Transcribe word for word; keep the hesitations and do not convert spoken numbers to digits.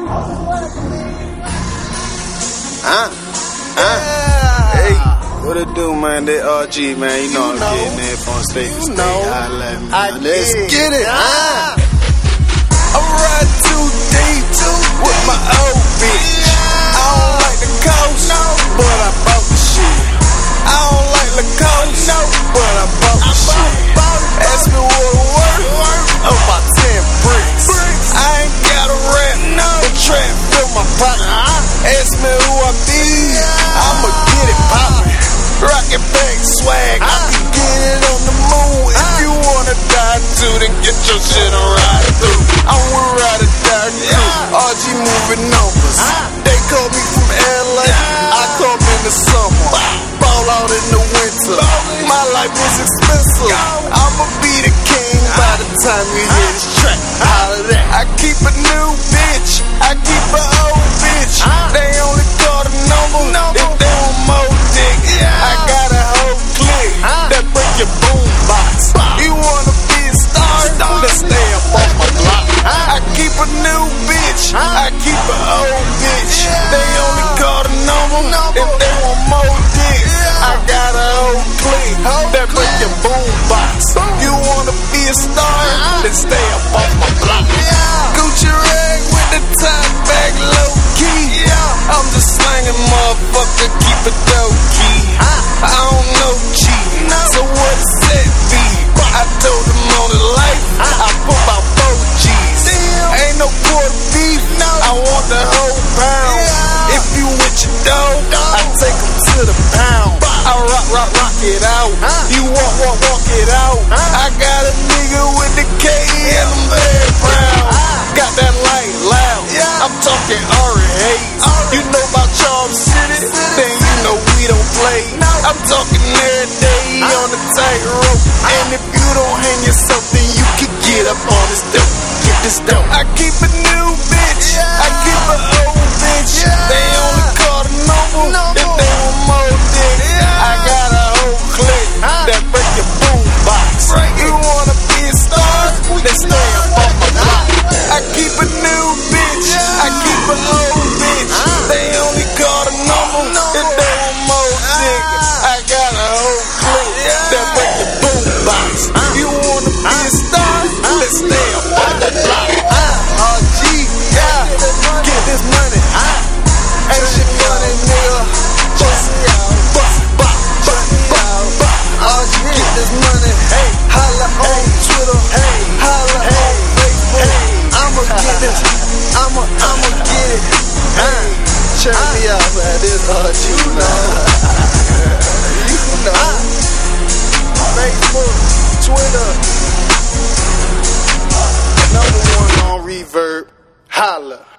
Huh? Huh? Hey, what it do, man? That R G, man. You know I'm getting there from state to state. I let me know. Let's get it. Huh? I'm riding too deep with my old bitch. I don't like the coast, but I bought the shit. I don't like the coast, but I bought the shit. Ask me what it worth, about ten bricks. I ain't got a rap, but trap fill my pocket. Ask me who I be, I'ma get it poppin'. Rockin' back swag, I can get it on the moon. If you wanna die too, then get your shit and ride through. I'm with Ride or Die Crew, R G moving numbers. They call me from L A, I come in the summer. Ball out in the winter, my life is expensive. I'ma be the king by the time you hear this track. Holla that. I keep a new bitch, I keep an old bitch. They only call the number if they want more dick. I got a whole clique that break your boom box. You wanna be a star? Let's stay up on my block. I keep a new bitch, I keep an old bitch. They only call the number if they want more dick. I got a whole clique that break your boom box. You wanna be a star? Then stay up on my block. Gucci rag with the top back low key. I'm just slanging, motherfucker, keep it low key. I don't know cheating, so what does that be? I told them on the life, I put about four G's. Ain't no quarter beef, I want the whole pound. If you with your dog, I take them to the pound. I rock, rock, rock it out. You walk, walk, walk it out. I got a nigga with the K and I'm very proud. Got that light loud, I'm talking R and A's. You know about Charm City, then you know we don't play. I'm talking every day on the tightrope. And if you don't hang yourself, then you can get up on this dope. Get this dope. I keep a new bitch, I keep an old bitch. They only call the number if they want more dick. I got a whole clique that break your boom box. You wanna be a star? Then stay up on my block. I keep a new bitch, I keep an old bitch. They only call the number if they want more dick. I got a whole clique that break your boom box. You wanna be a star? Let's stay up on the block. R G, yeah, get this money. Ain't shit money, nigga. Bust it out, bust, bust, bust, bust. R G, get this money. Holla on Twitter, holla on Facebook. I'ma get this, I'ma, I'ma get it. Check me out, man. This R G, you know. You know. Facebook, Twitter. Another one on Reverb. Holla.